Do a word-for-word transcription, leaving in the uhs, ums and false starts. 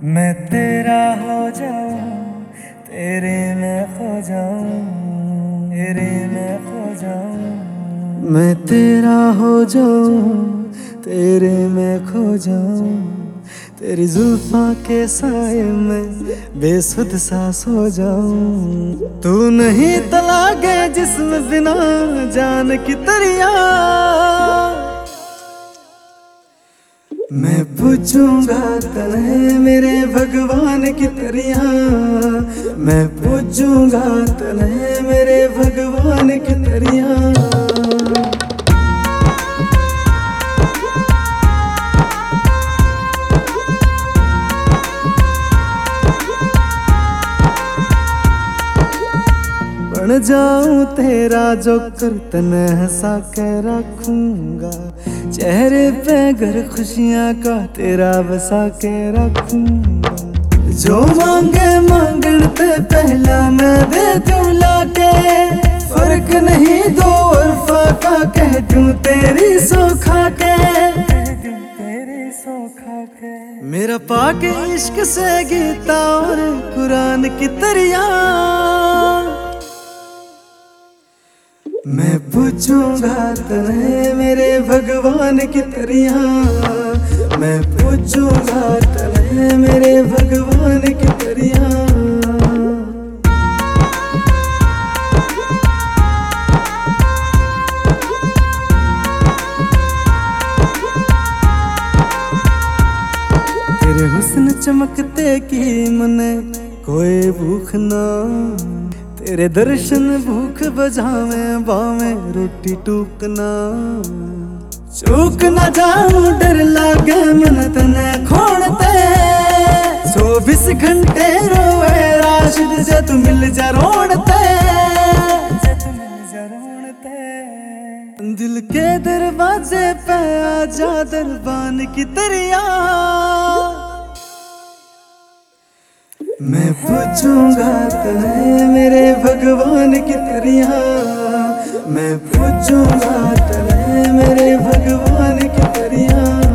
मैं तेरा हो जाऊं, तेरे में खो जाऊं, तेरे में खो जाऊं। मैं तेरा हो जाऊं, तेरे में खो जाऊं, तेरी जुल्फा के साए में बेसुध सा सो जाऊं। तू नहीं तलागे जिस्म बिना जान की तरिया, मैं पूछूंगा तने मेरे भगवान की तरिया, मैं पूछूंगा तने मेरे भगवान की तरिया। बन जाऊं तेरा जोकर, तने हंसा के रखूंगा, चेहरे पे घर खुशियां का तेरा बसा के रखूंगा। जो मांगे मांगण ते पहला मैं दे दूं लाके, फर्क नहीं दो उर्फा का कह दूं तेरी सोखा के, तेरी सोखा के। मेरा पाके इश्क से गीता और कुरान की तरिया, मैं पूछूंगा तने मेरे भगवान की तरिया, मैं पूछूंगा तने मेरे भगवान की तरिया। तेरे हुस्न चमकते की मने कोई भूख ना, तेरे दर्शन भूख बजावे बावे रोटी टूकना। चूक न जाऊं डर लागे मन तने खोणते, चौबीस घंटे रोए राशिद जे तू मिल जा रोणते, दिल के दरवाजे पे आजा दरबान की तरिया, मैं पूछूंगा तने मेरे भगवान की तरिया, मैं पूछूंगा तने मेरे भगवान की तरिया।